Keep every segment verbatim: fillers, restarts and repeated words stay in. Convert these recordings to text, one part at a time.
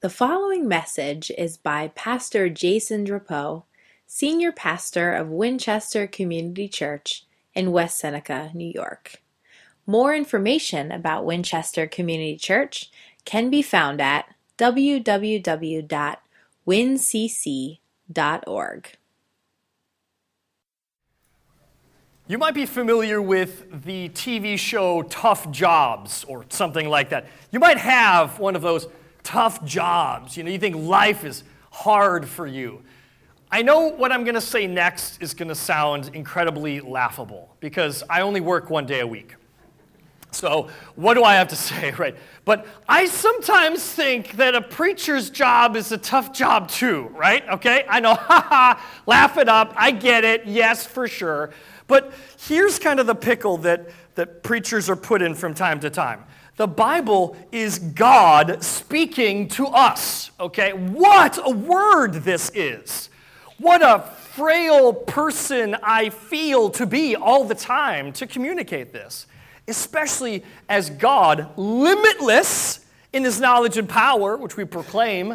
The following message is by Pastor Jason Drapeau, Senior Pastor of Winchester Community Church in West Seneca, New York. More information about Winchester Community Church can be found at w w w dot win c c dot org. You might be familiar with the T V show Tough Jobs or something like that. You might have one of those tough jobs. You know, you think life is hard for you. I know what I'm going to say next is going to sound incredibly laughable because I only work one day a week. So what do I have to say, right? But I sometimes think that a preacher's job is a tough job too, right? Okay? I know, ha ha, laugh it up. I get it. Yes, for sure. But here's kind of the pickle that, that preachers are put in from time to time. The Bible is God speaking to us, okay? What a word this is. What a frail person I feel to be all the time to communicate this, especially as God, limitless in his knowledge and power, which we proclaim,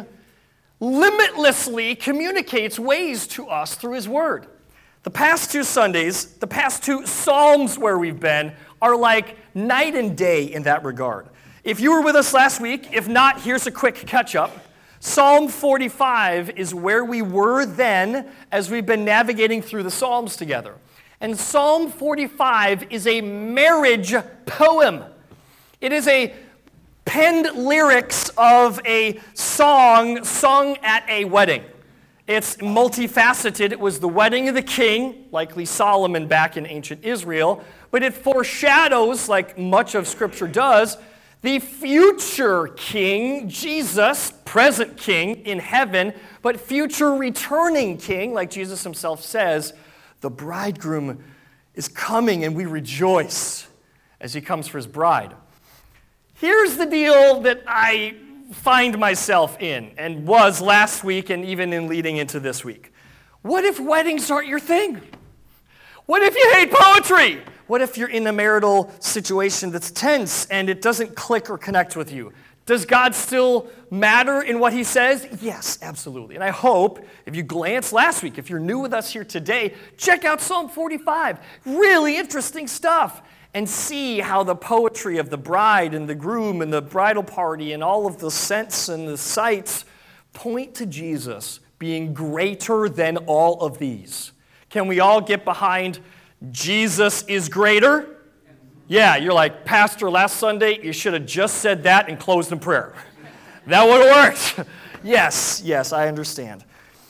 limitlessly communicates ways to us through his word. The past two Sundays, the past two Psalms where we've been, are like night and day in that regard. If you were with us last week, if not, here's a quick catch-up. Psalm forty-five is where we were then as we've been navigating through the Psalms together. And Psalm forty-five is a marriage poem. It is a penned lyrics of a song sung at a wedding. It's multifaceted. It was the wedding of the king, likely Solomon back in ancient Israel, but it foreshadows, like much of Scripture does, the future king, Jesus, present king in heaven, but future returning king, like Jesus himself says, the bridegroom is coming and we rejoice as he comes for his bride. Here's the deal that I find myself in and was last week and even in leading into this week. What if weddings aren't your thing? What if you hate poetry? What if you're in a marital situation that's tense and it doesn't click or connect with you? Does God still matter in what he says? Yes, absolutely. And I hope if you glance last week, if you're new with us here today, check out Psalm forty-five. Really interesting stuff. And see how the poetry of the bride and the groom and the bridal party and all of the scents and the sights point to Jesus being greater than all of these. Can we all get behind Jesus is greater? Yeah, you're like, Pastor, last Sunday, you should have just said that and closed in prayer. That would have worked. Yes, yes, I understand.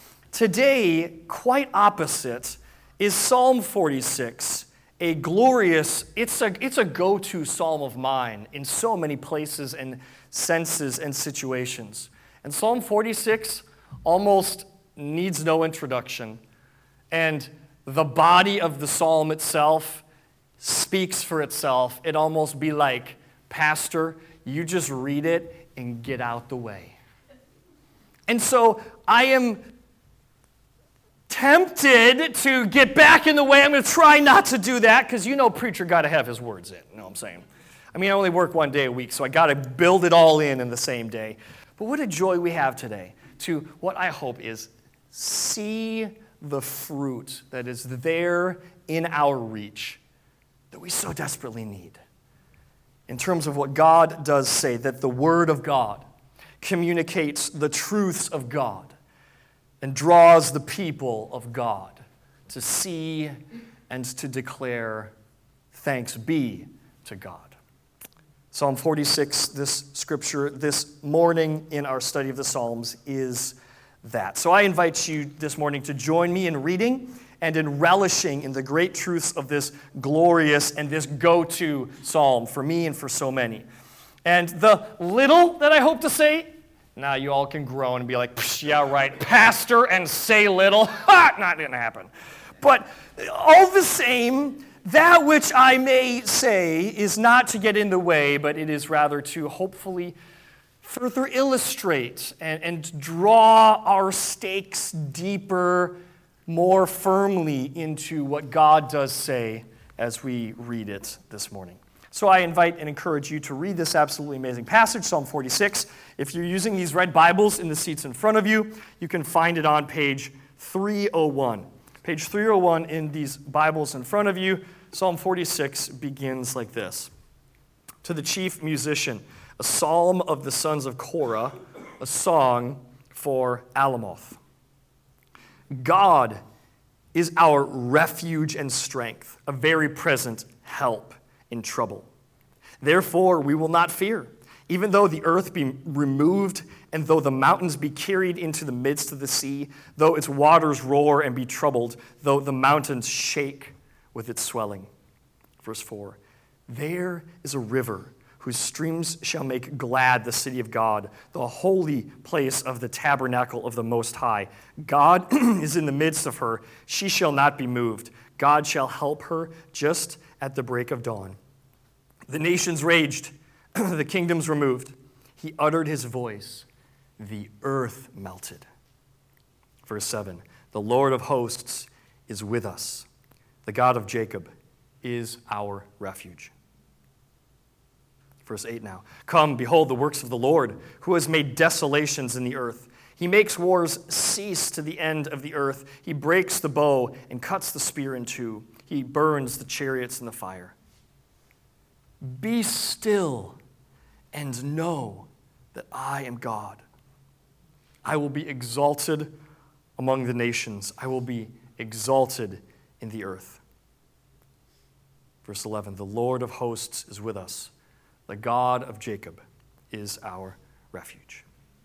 Today, quite opposite, is Psalm forty-six. A glorious, it's a, it's a go-to psalm of mine in so many places and senses and situations. And Psalm forty-six almost needs no introduction. And the body of the psalm itself speaks for itself. It'd almost be like, Pastor, you just read it and get out the way. And so I am tempted to get back in the way. I'm going to try not to do that because you know preacher got to have his words in. You know what I'm saying? I mean, I only work one day a week, so I got to build it all in in the same day. But what a joy we have today to what I hope is see the fruit that is there in our reach that we so desperately need. In terms of what God does say, that the Word of God communicates the truths of God and draws the people of God to see and to declare thanks be to God. Psalm forty-six, this scripture, this morning in our study of the Psalms is that. So I invite you this morning to join me in reading and in relishing in the great truths of this glorious and this go-to psalm for me and for so many. And the little that I hope to say, now you all can groan and be like, yeah, right, Pastor, and say little. Ha! Not going to happen. But all the same, that which I may say is not to get in the way, but it is rather to hopefully further illustrate and, and draw our stakes deeper, more firmly into what God does say as we read it this morning. So I invite and encourage you to read this absolutely amazing passage, Psalm forty-six. If you're using these red Bibles in the seats in front of you, you can find it on page three oh one. Page three oh one in these Bibles in front of you, Psalm forty-six begins like this. To the chief musician, a psalm of the sons of Korah, a song for Alamoth. God is our refuge and strength, a very present help in trouble. Therefore, we will not fear, even though the earth be removed, and though the mountains be carried into the midst of the sea, though its waters roar and be troubled, though the mountains shake with its swelling. Verse four, there is a river whose streams shall make glad the city of God, the holy place of the tabernacle of the Most High. God is in the midst of her. She shall not be moved. God shall help her just at the break of dawn. The nations raged, the kingdoms removed. He uttered his voice, the earth melted. Verse seven, the Lord of hosts is with us. The God of Jacob is our refuge. Verse eight now, come, behold the works of the Lord, who has made desolations in the earth. He makes wars cease to the end of the earth. He breaks the bow and cuts the spear in two. He burns the chariots in the fire. Be still and know that I am God. I will be exalted among the nations. I will be exalted in the earth. Verse eleven, the Lord of hosts is with us. The God of Jacob is our refuge.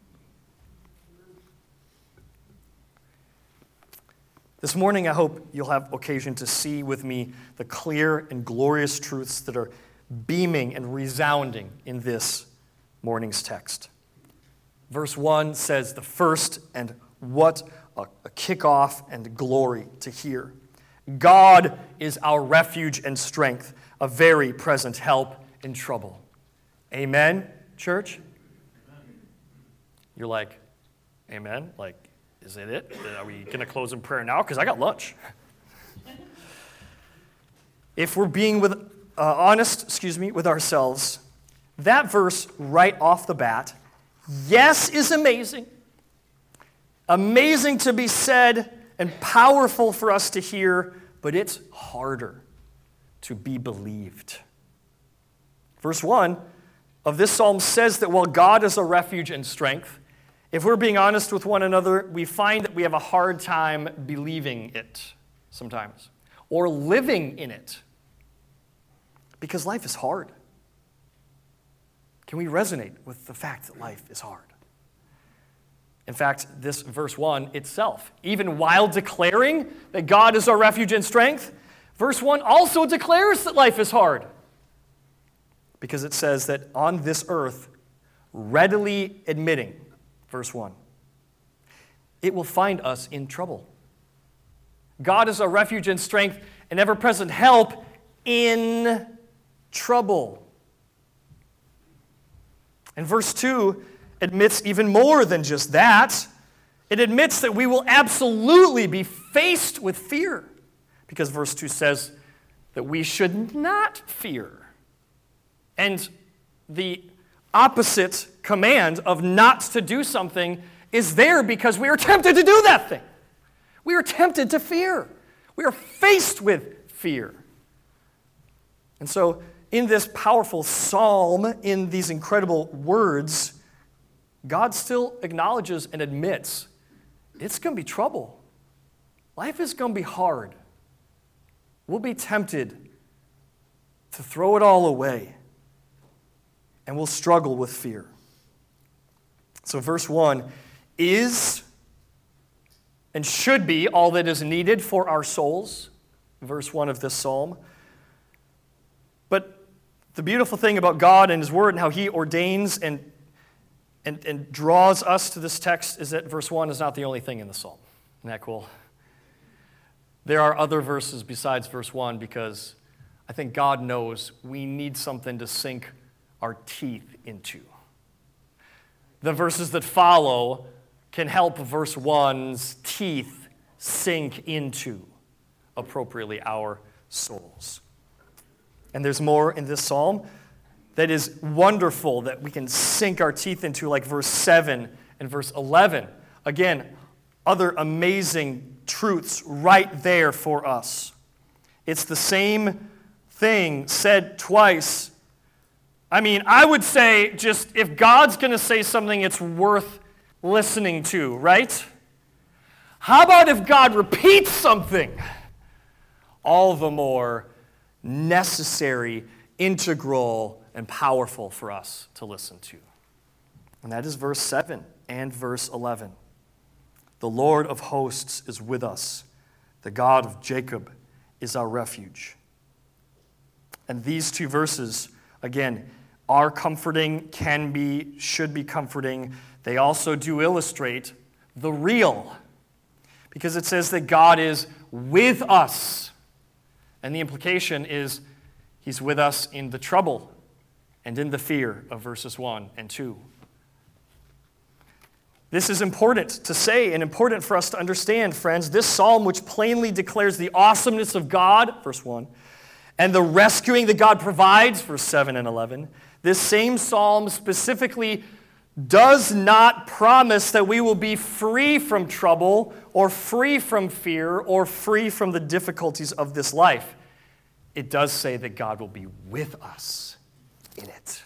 This morning, I hope you'll have occasion to see with me the clear and glorious truths that are beaming and resounding in this morning's text. Verse one says the first, and what a, a kickoff and glory to hear. God is our refuge and strength, a very present help in trouble. Amen, church? You're like, amen? Like, is it it? Are we going to close in prayer now? Because I got lunch. If we're being with, uh, honest, excuse me, with ourselves, that verse right off the bat, yes, is amazing. Amazing to be said and powerful for us to hear, but it's harder to be believed. Verse one of this psalm says that while God is a refuge and strength, if we're being honest with one another, we find that we have a hard time believing it sometimes, or living in it, because life is hard. Can we resonate with the fact that life is hard? In fact, this verse one itself, even while declaring that God is our refuge and strength, verse one also declares that life is hard. Because it says that on this earth, readily admitting, verse one, it will find us in trouble. God is our refuge and strength, an ever-present help in trouble. And verse two admits even more than just that. It admits that we will absolutely be faced with fear, because verse two says that we should not fear. And the opposite command of not to do something is there because we are tempted to do that thing. We are tempted to fear. We are faced with fear. And so in this powerful psalm, in these incredible words, God still acknowledges and admits it's going to be trouble. Life is going to be hard. We'll be tempted to throw it all away. And we'll struggle with fear. So verse one is and should be all that is needed for our souls, verse one of this psalm. But the beautiful thing about God and His Word and how He ordains and, and, and draws us to this text is that verse one is not the only thing in the psalm. Isn't that cool? There are other verses besides verse one because I think God knows we need something to sink our teeth into. The verses that follow can help verse one's teeth sink into appropriately our souls. And there's more in this psalm that is wonderful that we can sink our teeth into, like verse seven and verse eleven. Again, other amazing truths right there for us. It's the same thing said twice. I mean, I would say just if God's going to say something, it's worth listening to, right? How about if God repeats something? All the more necessary, integral, and powerful for us to listen to. And that is verse seven and verse eleven. The Lord of hosts is with us. The God of Jacob is our refuge. And these two verses, again, are comforting, can be, should be comforting. They also do illustrate the real, because it says that God is with us. And the implication is he's with us in the trouble and in the fear of verses one and two. This is important to say and important for us to understand, friends. This psalm, which plainly declares the awesomeness of God, verse one, and the rescuing that God provides, verse seven and eleven, this same psalm specifically does not promise that we will be free from trouble or free from fear or free from the difficulties of this life. It does say that God will be with us in it.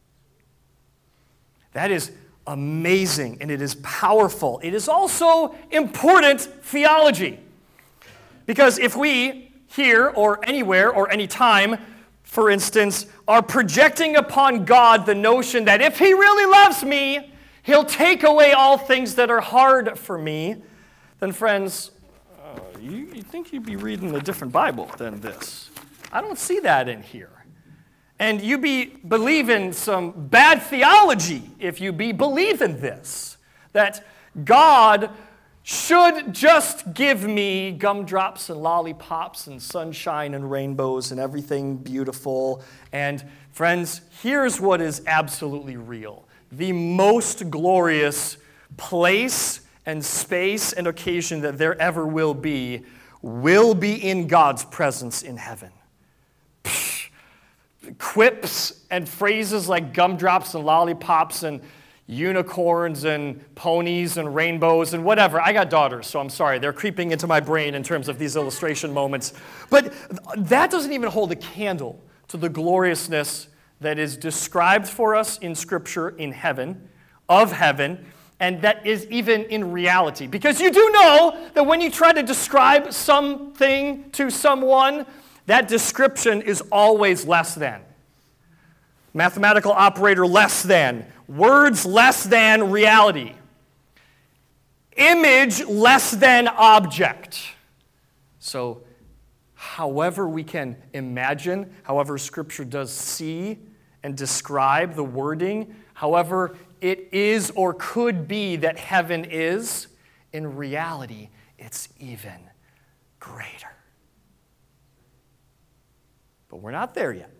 That is amazing, and it is powerful. It is also important theology. Because if we here or anywhere or anytime, for instance, are projecting upon God the notion that if he really loves me, he'll take away all things that are hard for me, then friends, uh, you, you think you'd be reading a different Bible than this. I don't see that in here. And you be believing some bad theology if you be believing this, that God should just give me gumdrops and lollipops and sunshine and rainbows and everything beautiful. And friends, here's what is absolutely real. The most glorious place and space and occasion that there ever will be will be in God's presence in heaven. Quips and phrases like gumdrops and lollipops and unicorns and ponies and rainbows and whatever. I got daughters, so I'm sorry. They're creeping into my brain in terms of these illustration moments. But that doesn't even hold a candle to the gloriousness that is described for us in Scripture in heaven, of heaven, and that is even in reality. Because you do know that when you try to describe something to someone, that description is always less than. Mathematical operator less than. Words less than reality. Image less than object. So, however we can imagine, however Scripture does see and describe the wording, however it is or could be that heaven is, in reality, it's even greater. But we're not there yet.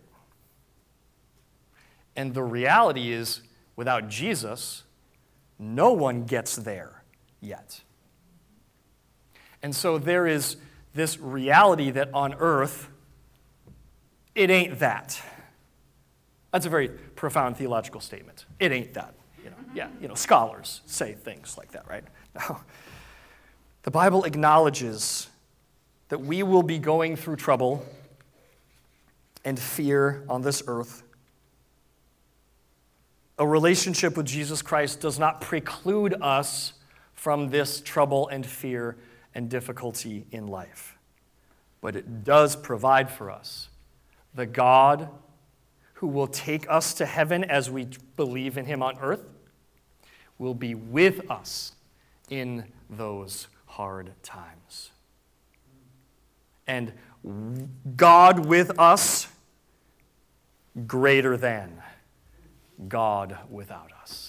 And the reality is, without Jesus, no one gets there yet. And so there is this reality that on earth, it ain't that. That's a very profound theological statement. It ain't that. You know, yeah, you know, scholars say things like that, right? No. The Bible acknowledges that we will be going through trouble and fear on this earth. A relationship with Jesus Christ does not preclude us from this trouble and fear and difficulty in life. But it does provide for us the God who will take us to heaven as we believe in him on earth will be with us in those hard times. And God with us, greater than God without us.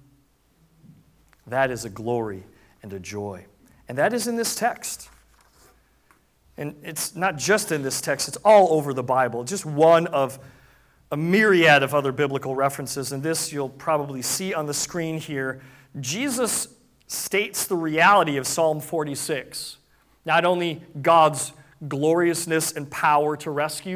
That is a glory and a joy. And that is in this text. And it's not just in this text, it's all over the Bible. Just one of a myriad of other biblical references. And this you'll probably see on the screen here. Jesus states the reality of Psalm forty-six. Not only God's gloriousness and power to rescue,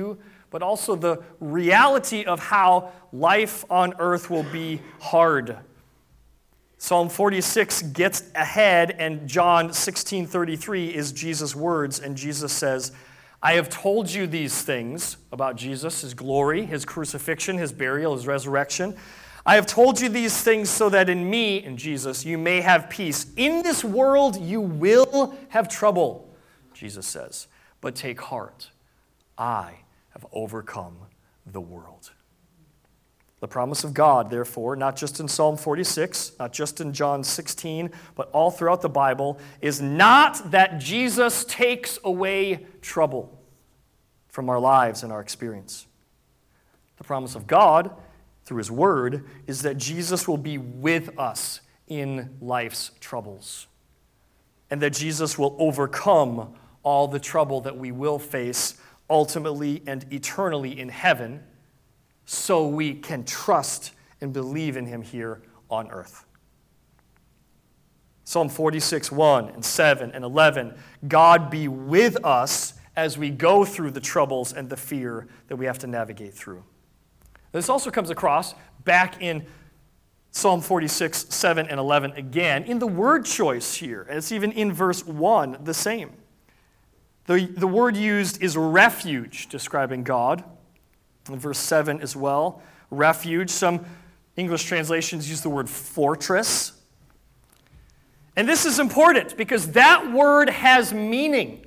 but also the reality of how life on earth will be hard. Psalm forty-six gets ahead, and John sixteen thirty-three is Jesus' words, and Jesus says, I have told you these things about Jesus, his glory, his crucifixion, his burial, his resurrection. I have told you these things so that in me, in Jesus, you may have peace. In this world you will have trouble, Jesus says, but take heart. I have overcome the world. The promise of God, therefore, not just in Psalm forty-six, not just in John sixteen, but all throughout the Bible, is not that Jesus takes away trouble from our lives and our experience. The promise of God, through his word, is that Jesus will be with us in life's troubles, and that Jesus will overcome all the trouble that we will face ultimately and eternally in heaven, so we can trust and believe in him here on earth. Psalm forty-six, one and seven and eleven, God be with us as we go through the troubles and the fear that we have to navigate through. This also comes across back in Psalm forty-six, seven and eleven again, in the word choice here. And it's even in verse one, the same. The, the word used is refuge, describing God. In verse seven as well, refuge. Some English translations use the word fortress. And this is important because that word has meaning.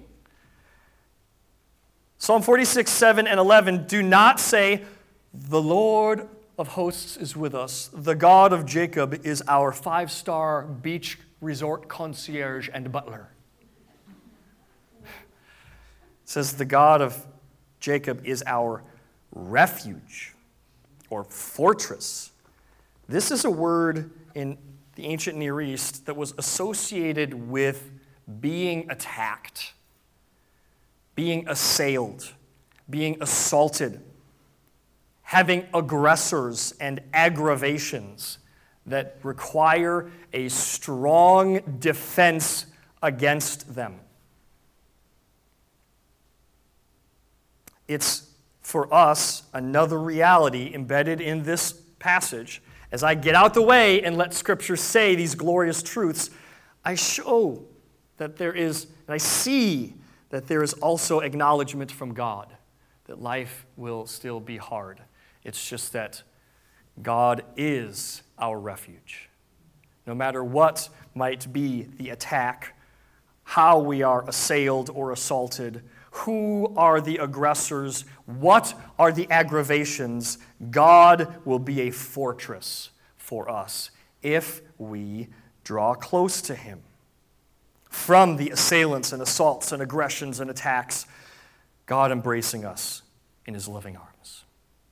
Psalm forty-six, seven, and eleven do not say, the Lord of hosts is with us. The God of Jacob is our five-star beach resort concierge and butler. It says the God of Jacob is our refuge or fortress. This is a word in the ancient Near East that was associated with being attacked, being assailed, being assaulted, having aggressors and aggravations that require a strong defense against them. It's, for us, another reality embedded in this passage. As I get out the way and let Scripture say these glorious truths, I show that there is, and I see that there is also acknowledgement from God that life will still be hard. It's just that God is our refuge. No matter what might be the attack, how we are assailed or assaulted, who are the aggressors, what are the aggravations, God will be a fortress for us if we draw close to him. From the assailants and assaults and aggressions and attacks, God embracing us in his loving arms.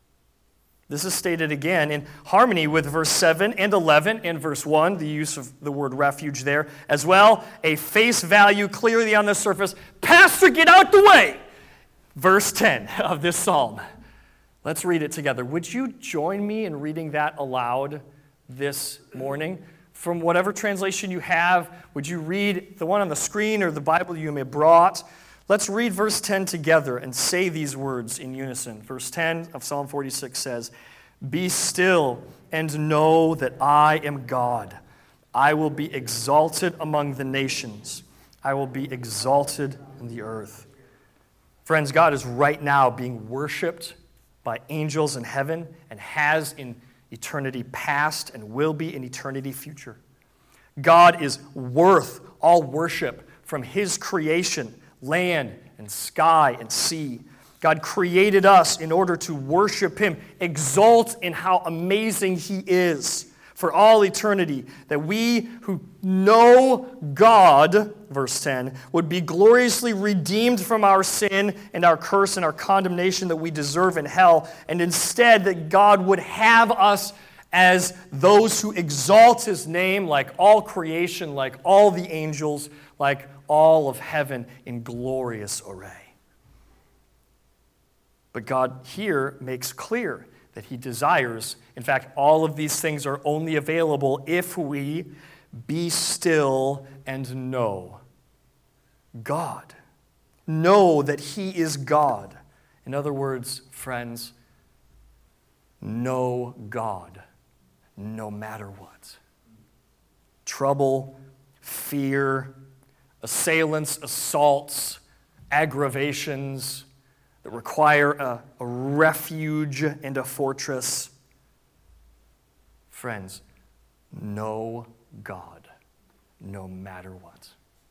This is stated again in harmony with verse seven and eleven and verse one, the use of the word refuge there. As well, a face value clearly on the surface. Pastor, get out the way! Verse ten of this psalm. Let's read it together. Would you join me in reading that aloud this morning? From whatever translation you have, would you read the one on the screen or the Bible you may have brought? Let's read verse ten together and say these words in unison. Verse ten of Psalm forty-six says, "Be still and know that I am God. I will be exalted among the nations. I will be exalted in the earth." Friends, God is right now being worshiped by angels in heaven and has in eternity past and will be in eternity future. God is worth all worship from his creation, land and sky and sea. God created us in order to worship him, exult in how amazing he is for all eternity, that we who know God, verse ten, would be gloriously redeemed from our sin and our curse and our condemnation that we deserve in hell, and instead that God would have us as those who exalt his name like all creation, like all the angels, like all of heaven in glorious array. But God here makes clear that he desires, in fact, all of these things are only available if we be still and know God. Know that he is God In other words, friends, know God no matter what. Trouble, fear, assailants, assaults, aggravations that require a, a refuge and a fortress. Friends, know God no matter what.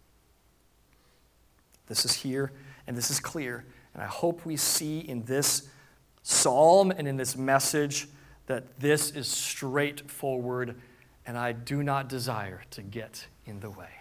This is here and this is clear, and I hope we see in this psalm and in this message that this is straightforward, and I do not desire to get in the way.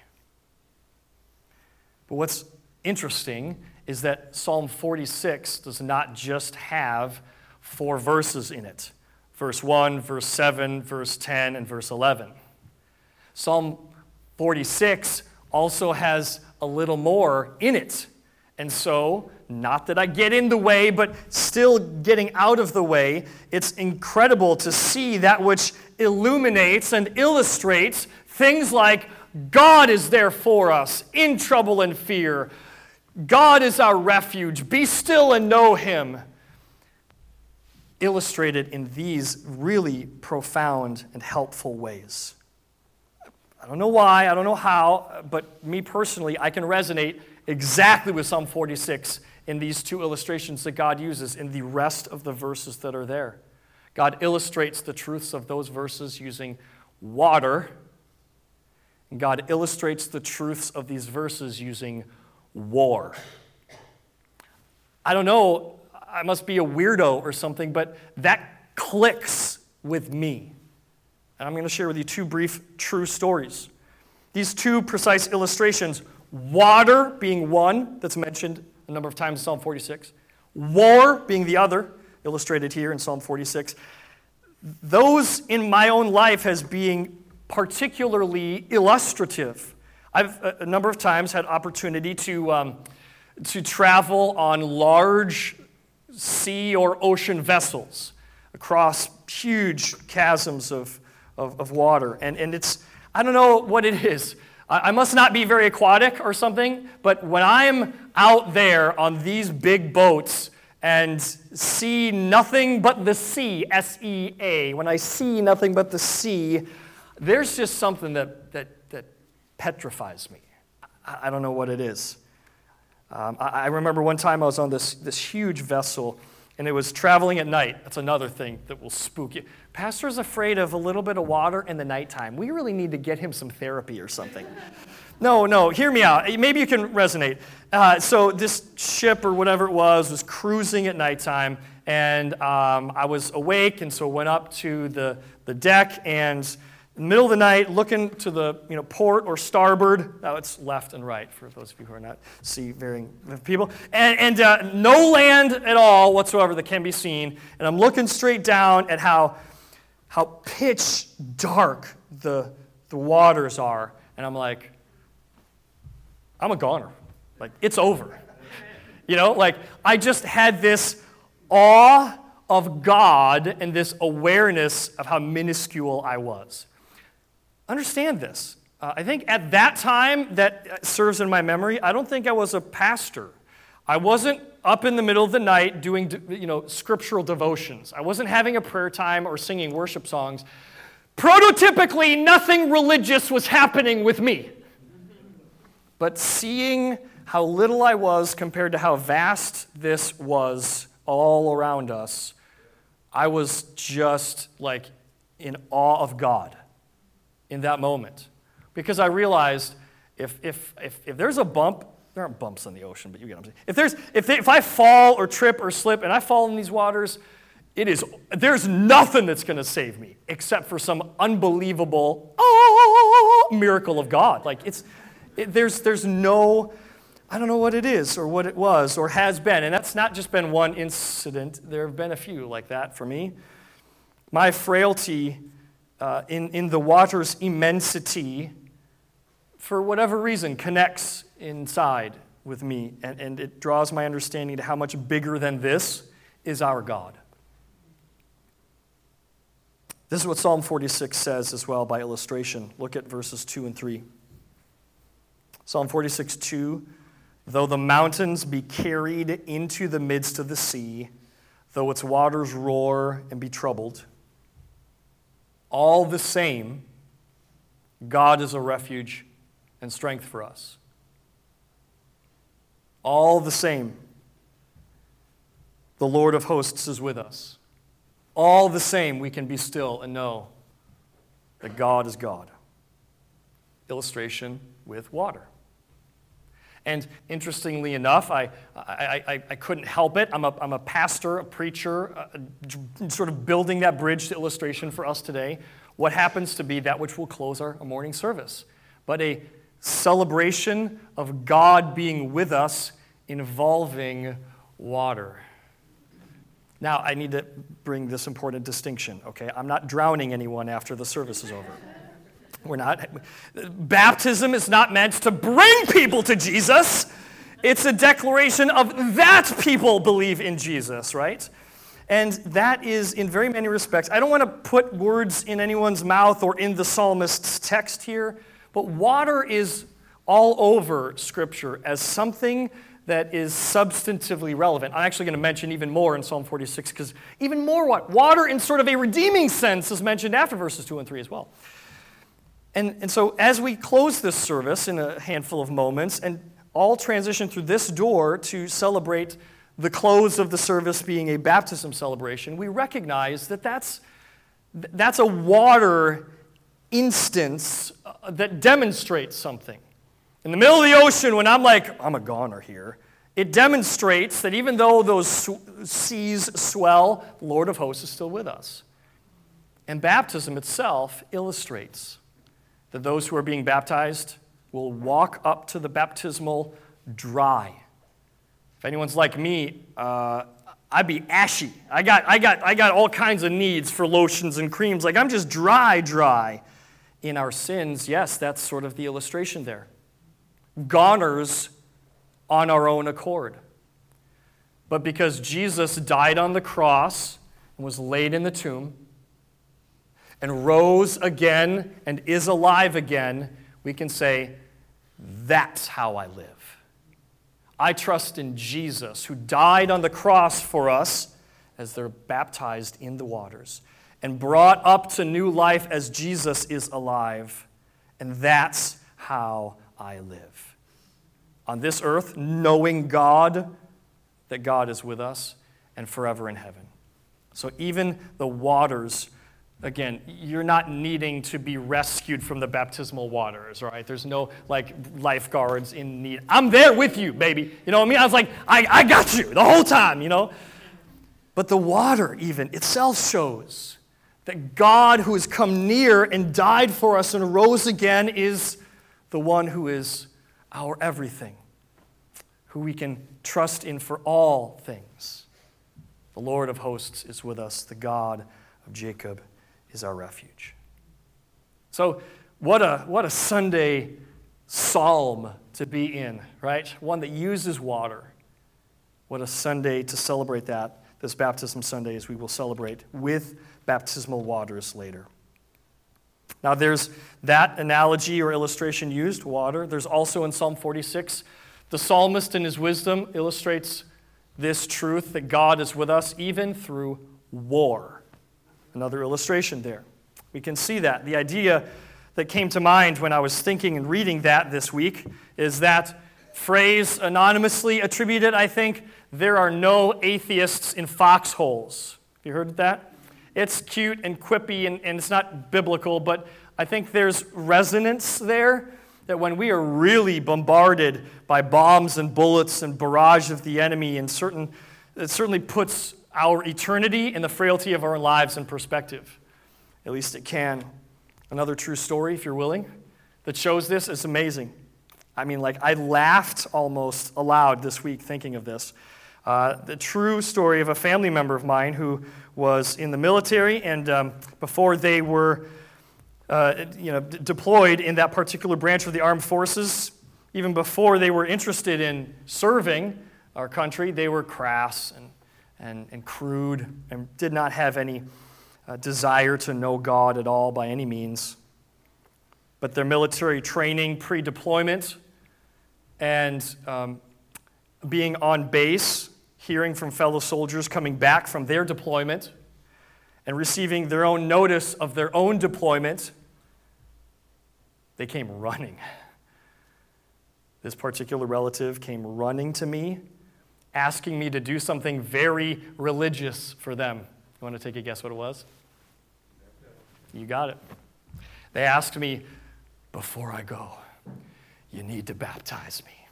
But what's interesting is that Psalm forty-six does not just have four verses in it. Verse one, verse seven, verse ten, and verse eleven. Psalm forty-six also has a little more in it. And so, not that I get in the way, but still getting out of the way, it's incredible to see that which illuminates and illustrates things like God is there for us in trouble and fear. God is our refuge. Be still and know Him. Illustrated in these really profound and helpful ways. I don't know why, I don't know how, but me personally, I can resonate exactly with Psalm forty-six in these two illustrations that God uses in the rest of the verses that are there. God illustrates the truths of those verses using water, and God illustrates the truths of these verses using war. I don't know, I must be a weirdo or something, but that clicks with me. And I'm going to share with you two brief true stories. These two precise illustrations, water being one that's mentioned a number of times in Psalm forty-six, war being the other, illustrated here in Psalm forty-six, those in my own life as being particularly illustrative. I've a number of times had opportunity to, um, to travel on large sea or ocean vessels across huge chasms of, of, of water. And, and it's, I don't know what it is. I, I must not be very aquatic or something, but when I'm out there on these big boats and see nothing but the sea, S E A, when I see nothing but the sea, there's just something that, that, that petrifies me. I, I don't know what it is. Um, I, I remember one time I was on this, this huge vessel, and it was traveling at night. That's another thing that will spook you. Pastor's afraid of a little bit of water in the nighttime. We really need to get him some therapy or something. No, no, hear me out. Maybe you can resonate. Uh, so this ship or whatever it was was cruising at nighttime, and um, I was awake, and so went up to the, the deck, and in the middle of the night, looking to the you know port or starboard. Now it's left and right for those of you who are not seafaring people. And, and uh, no land at all whatsoever that can be seen. And I'm looking straight down at how how pitch dark the the waters are. And I'm like, I'm a goner. Like, it's over. You know, like I just had this awe of God and this awareness of how minuscule I was. Understand this. Uh, I think at that time, that serves in my memory, I don't think I was a pastor. I wasn't up in the middle of the night doing, you know, scriptural devotions. I wasn't having a prayer time or singing worship songs. Prototypically, nothing religious was happening with me. But seeing how little I was compared to how vast this was all around us, I was just like in awe of God in that moment, because I realized if if if, if there's a bump, there aren't bumps in the ocean, but you get what I'm saying. If there's if they, if I fall or trip or slip and I fall in these waters, it is there's nothing that's going to save me except for some unbelievable oh, miracle of God. Like it's it, there's there's no I don't know what it is or what it was or has been, and that's not just been one incident. There have been a few like that for me. My frailty. Uh, in, in the water's immensity, for whatever reason, connects inside with me, and, and it draws my understanding to how much bigger than this is our God. This is what Psalm forty-six says as well by illustration. Look at verses two and three. Psalm forty-six, two, Though the mountains be carried into the midst of the sea, though its waters roar and be troubled, all the same, God is a refuge and strength for us. All the same, the Lord of hosts is with us. All the same, we can be still and know that God is God. Illustration with water. And interestingly enough, I, I, I, I couldn't help it. I'm a, I'm a pastor, a preacher, uh, sort of building that bridge to illustration for us today. What happens to be that which will close our, our morning service? But a celebration of God being with us involving water. Now, I need to bring this important distinction, okay? I'm not drowning anyone after the service is over. We're not. Baptism is not meant to bring people to Jesus. It's a declaration of that people believe in Jesus, right? And that is, in very many respects, I don't want to put words in anyone's mouth or in the psalmist's text here, but water is all over Scripture as something that is substantively relevant. I'm actually going to mention even more in Psalm forty-six, because even more what? Water in sort of a redeeming sense is mentioned after verses two and three as well. And, and so as we close this service in a handful of moments and all transition through this door to celebrate the close of the service being a baptism celebration, we recognize that that's, that's a water instance that demonstrates something. In the middle of the ocean, when I'm like, I'm a goner here, it demonstrates that even though those seas swell, the Lord of hosts is still with us. And baptism itself illustrates that those who are being baptized will walk up to the baptismal dry. If anyone's like me, uh, I'd be ashy. I got, I got, I got all kinds of needs for lotions and creams. Like I'm just dry, dry. In our sins, yes, that's sort of the illustration there. Goners on our own accord. But because Jesus died on the cross and was laid in the tomb, and rose again and is alive again, we can say, that's how I live. I trust in Jesus, who died on the cross for us as they're baptized in the waters, and brought up to new life as Jesus is alive. And that's how I live. On this earth, knowing God, that God is with us, and forever in heaven. So even the waters, again, you're not needing to be rescued from the baptismal waters, right? There's no, like, lifeguards in need. I'm there with you, baby. You know what I mean? I was like, I, I got you the whole time, you know? But the water, even, itself shows that God, who has come near and died for us and rose again, is the one who is our everything, who we can trust in for all things. The Lord of hosts is with us, the God of Jacob is our refuge. So what a what a Sunday psalm to be in, right? One that uses water. What a Sunday to celebrate that, this baptism Sunday, as we will celebrate with baptismal waters later. Now there's that analogy or illustration used, water. There's also in Psalm forty-six, the psalmist in his wisdom illustrates this truth that God is with us even through war. Another illustration there. We can see that. The idea that came to mind when I was thinking and reading that this week is that phrase anonymously attributed, I think, there are no atheists in foxholes. Have you heard that? It's cute and quippy and, and it's not biblical, but I think there's resonance there that when we are really bombarded by bombs and bullets and barrage of the enemy, and certain, it certainly puts our eternity and the frailty of our lives in perspective. At least it can. Another true story, if you're willing, that shows this is amazing. I mean, like, I laughed almost aloud this week thinking of this. Uh, the true story of a family member of mine who was in the military, and um, before they were uh, you know, d- deployed in that particular branch of the armed forces, even before they were interested in serving our country, they were crass and And, and crude, and did not have any uh, desire to know God at all by any means. But their military training pre-deployment and um, being on base, hearing from fellow soldiers coming back from their deployment, and receiving their own notice of their own deployment, they came running. This particular relative came running to me, asking me to do something very religious for them. You want to take a guess what it was? You got it. They asked me, before I go, you need to baptize me.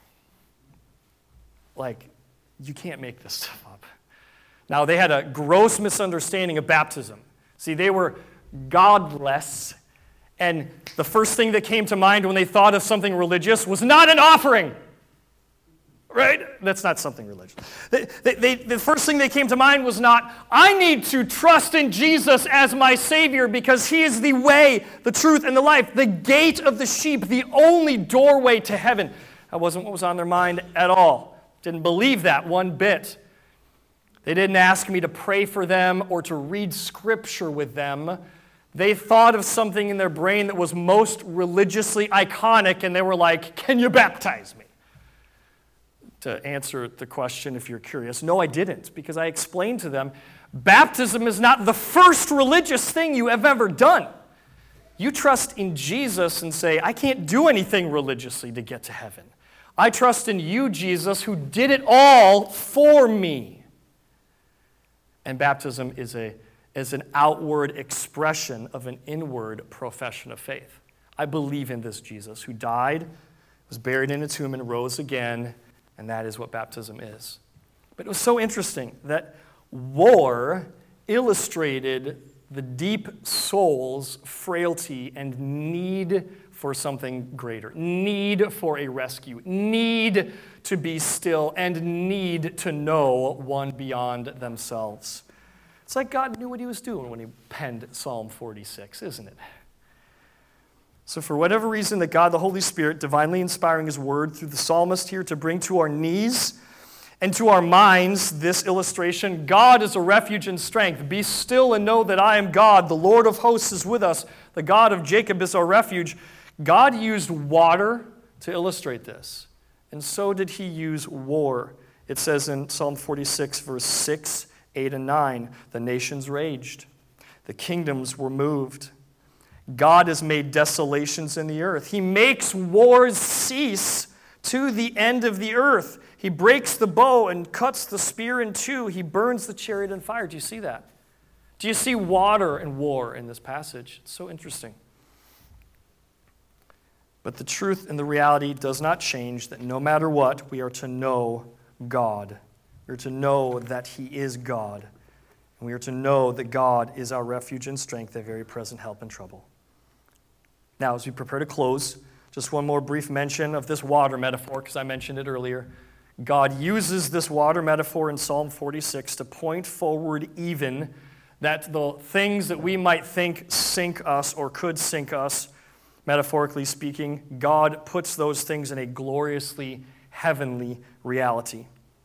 Like, you can't make this stuff up. Now, they had a gross misunderstanding of baptism. See, they were godless, and the first thing that came to mind when they thought of something religious was not an offering. Right? That's not something religious. They, they, they, the first thing that came to mind was not, I need to trust in Jesus as my Savior because He is the way, the truth, and the life, the gate of the sheep, the only doorway to heaven. That wasn't what was on their mind at all. Didn't believe that one bit. They didn't ask me to pray for them or to read Scripture with them. They thought of something in their brain that was most religiously iconic, and they were like, can you baptize me? To answer the question, if you're curious, no, I didn't, because I explained to them, baptism is not the first religious thing you have ever done. You trust in Jesus and say, I can't do anything religiously to get to heaven. I trust in you, Jesus, who did it all for me. And baptism is, a, is an outward expression of an inward profession of faith. I believe in this Jesus who died, was buried in a tomb, and rose again. And that is what baptism is. But it was so interesting that war illustrated the deep soul's frailty and need for something greater, need for a rescue, need to be still, and need to know one beyond themselves. It's like God knew what He was doing when He penned Psalm forty-six, isn't it? So for whatever reason that God the Holy Spirit, divinely inspiring His word through the psalmist here to bring to our knees and to our minds this illustration, God is a refuge and strength. Be still and know that I am God. The Lord of hosts is with us. The God of Jacob is our refuge. God used water to illustrate this. And so did He use war. It says in Psalm forty-six, verse six, eight, and nine, the nations raged. The kingdoms were moved. God has made desolations in the earth. He makes wars cease to the end of the earth. He breaks the bow and cuts the spear in two. He burns the chariot in fire. Do you see that? Do you see water and war in this passage? It's so interesting. But the truth and the reality does not change that no matter what, we are to know God. We are to know that He is God. And we are to know that God is our refuge and strength, a very present help in trouble. Now, as we prepare to close, just one more brief mention of this water metaphor, because I mentioned it earlier. God uses this water metaphor in Psalm forty-six to point forward even that the things that we might think sink us or could sink us, metaphorically speaking, God puts those things in a gloriously heavenly reality.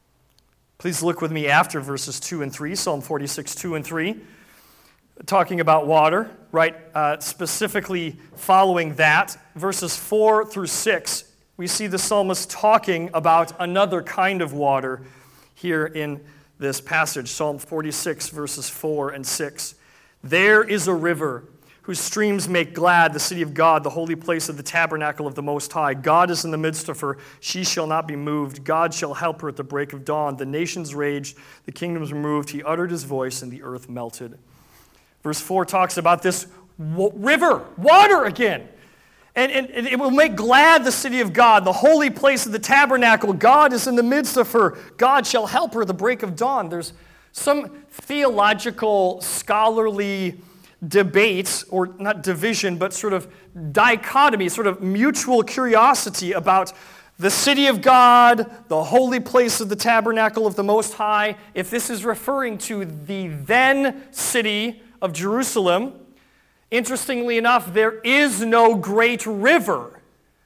Please look with me after verses two and three, Psalm forty-six, two and three. Talking about water, right? Uh, specifically following that, verses four through six, we see the psalmist talking about another kind of water here in this passage. Psalm forty-six, verses four and six. There is a river whose streams make glad the city of God, the holy place of the tabernacle of the Most High. God is in the midst of her. She shall not be moved. God shall help her at the break of dawn. The nations raged. The kingdoms were moved. He uttered His voice, and the earth melted. Verse four talks about this river, water again. And, and, and it will make glad the city of God, the holy place of the tabernacle. God is in the midst of her. God shall help her at the break of dawn. There's some theological, scholarly debates, or not division, but sort of dichotomy, sort of mutual curiosity about the city of God, the holy place of the tabernacle of the Most High, if this is referring to the then city of Jerusalem. Interestingly enough, there is no great river,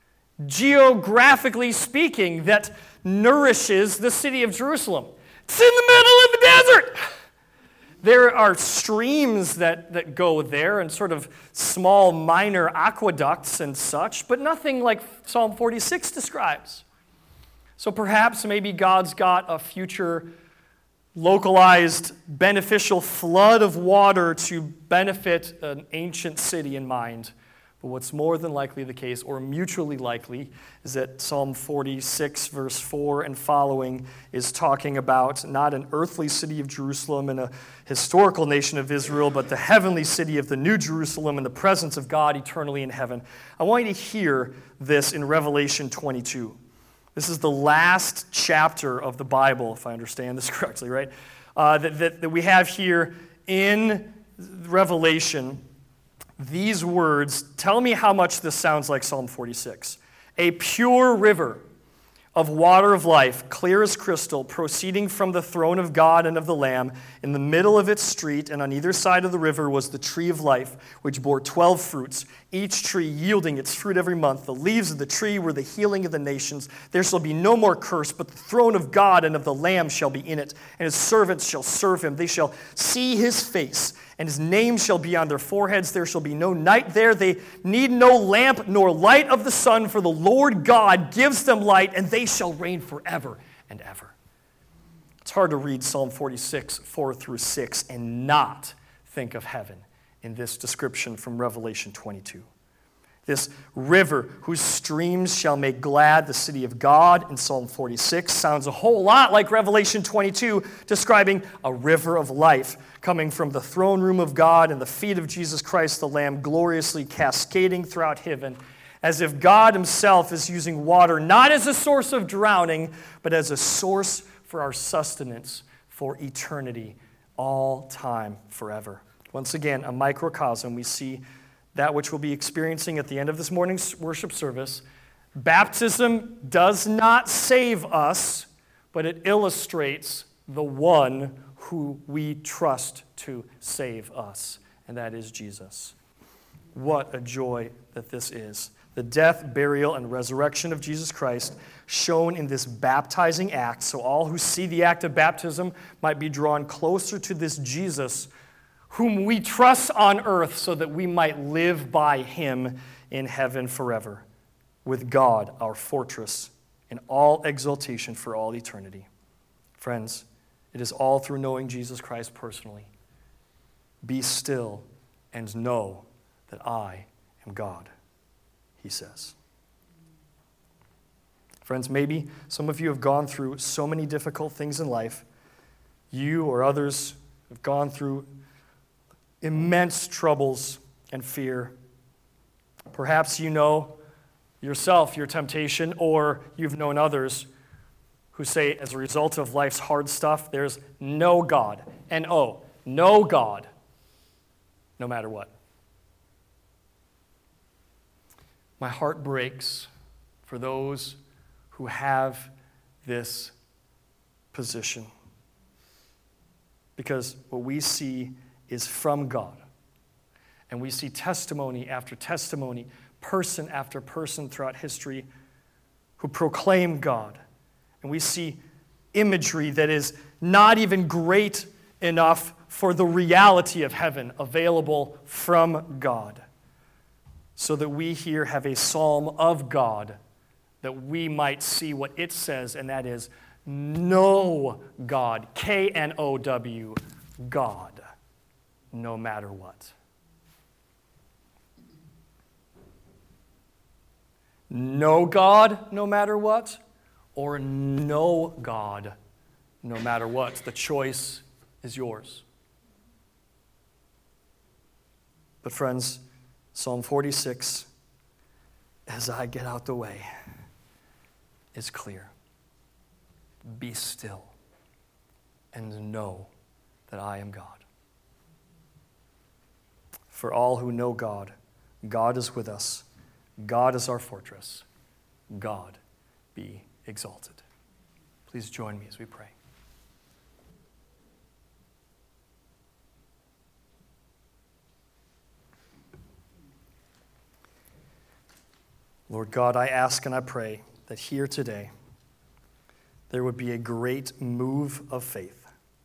geographically speaking, that nourishes the city of Jerusalem. It's in the middle of the desert. There are streams that, that go there and sort of small minor aqueducts and such, but nothing like Psalm forty-six describes. So perhaps maybe God's got a future localized beneficial flood of water to benefit an ancient city in mind. But what's more than likely the case, or mutually likely, is that Psalm forty-six, verse four and following is talking about not an earthly city of Jerusalem and a historical nation of Israel, but the heavenly city of the New Jerusalem in the presence of God eternally in heaven. I want you to hear this in Revelation twenty-two. This is the last chapter of the Bible, if I understand this correctly, right? Uh, that, that, that we have here in Revelation. These words, tell me how much this sounds like Psalm forty-six. A pure river of water of life, clear as crystal, proceeding from the throne of God and of the Lamb. In the middle of its street and on either side of the river was the tree of life, which bore twelve fruits, each tree yielding its fruit every month. The leaves of the tree were the healing of the nations. There shall be no more curse, but the throne of God and of the Lamb shall be in it, and his servants shall serve him. They shall see his face, and his name shall be on their foreheads. There shall be no night there. They need no lamp nor light of the sun, for the Lord God gives them light, and they shall reign forever and ever. It's hard to read Psalm forty-six, four through six, and not think of heaven in this description from Revelation twenty-two. This river whose streams shall make glad the city of God in Psalm forty-six sounds a whole lot like Revelation twenty-two, describing a river of life coming from the throne room of God and the feet of Jesus Christ the Lamb, gloriously cascading throughout heaven, as if God himself is using water not as a source of drowning, but as a source for our sustenance for eternity, all time, forever. Once again, a microcosm. We see that which we'll be experiencing at the end of this morning's worship service. Baptism does not save us, but it illustrates the one who we trust to save us, and that is Jesus. What a joy that this is. The death, burial, and resurrection of Jesus Christ shown in this baptizing act, so all who see the act of baptism might be drawn closer to this Jesus whom we trust on earth so that we might live by him in heaven forever, with God, our fortress, in all exaltation for all eternity. Friends, it is all through knowing Jesus Christ personally. Be still and know that I am God, he says. Friends, maybe some of you have gone through so many difficult things in life. You or others have gone through immense troubles and fear. Perhaps you know yourself your temptation, or you've known others who say, as a result of life's hard stuff, there's no God. N O, no God, no matter what. My heart breaks for those who have this position, because what we see is from God. And we see testimony after testimony, person after person throughout history who proclaim God. And we see imagery that is not even great enough for the reality of heaven available from God. So that we here have a psalm of God that we might see what it says, and that is, no God, K N O W, God. No matter what. No God, no matter what, or no God, no matter what. The choice is yours. But friends, Psalm forty-six, as I get out the way, is clear. Be still and know that I am God. For all who know God, God is with us. God is our fortress. God be exalted. Please join me as we pray. Lord God, I ask and I pray that here today there would be a great move of faith.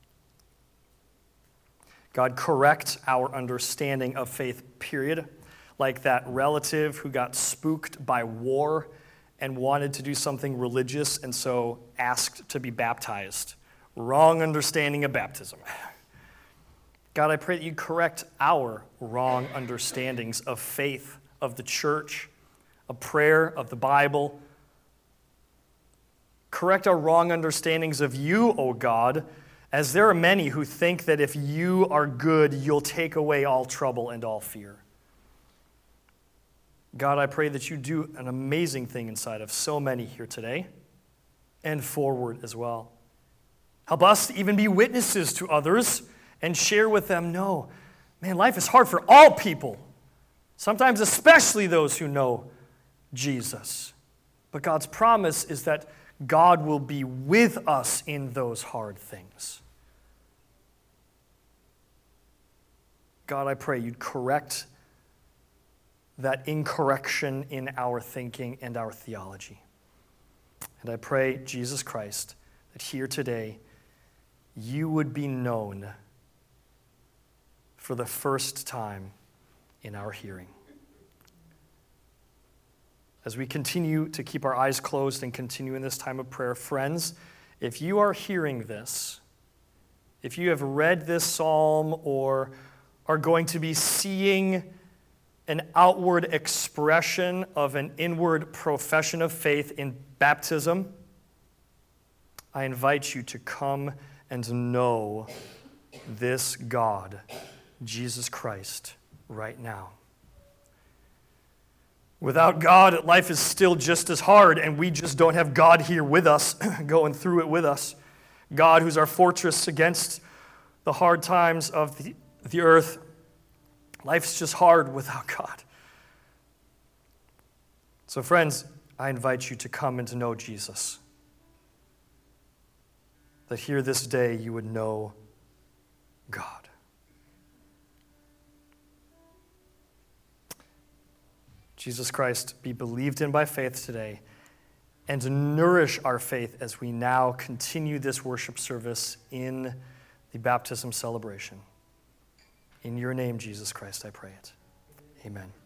God, correct our understanding of faith, period. Like that relative who got spooked by war and wanted to do something religious and so asked to be baptized. Wrong understanding of baptism. God, I pray that you correct our wrong understandings of faith, of the church, of prayer, of the Bible. Correct our wrong understandings of you, O God, as there are many who think that if you are good, you'll take away all trouble and all fear. God, I pray that you do an amazing thing inside of so many here today and forward as well. Help us to even be witnesses to others and share with them, no, man, life is hard for all people, sometimes especially those who know Jesus. But God's promise is that God will be with us in those hard things. God, I pray you'd correct that incorrection in our thinking and our theology. And I pray, Jesus Christ, that here today you would be known for the first time in our hearing. As we continue to keep our eyes closed and continue in this time of prayer, friends, if you are hearing this, if you have read this psalm or are going to be seeing an outward expression of an inward profession of faith in baptism, I invite you to come and know this God, Jesus Christ, right now. Without God, life is still just as hard, and we just don't have God here with us, going through it with us. God, who's our fortress against the hard times of the, the earth. Life's just hard without God. So friends, I invite you to come and to know Jesus. That here this day you would know God. Jesus Christ, be believed in by faith today and nourish our faith as we now continue this worship service in the baptism celebration. In your name, Jesus Christ, I pray it. Amen.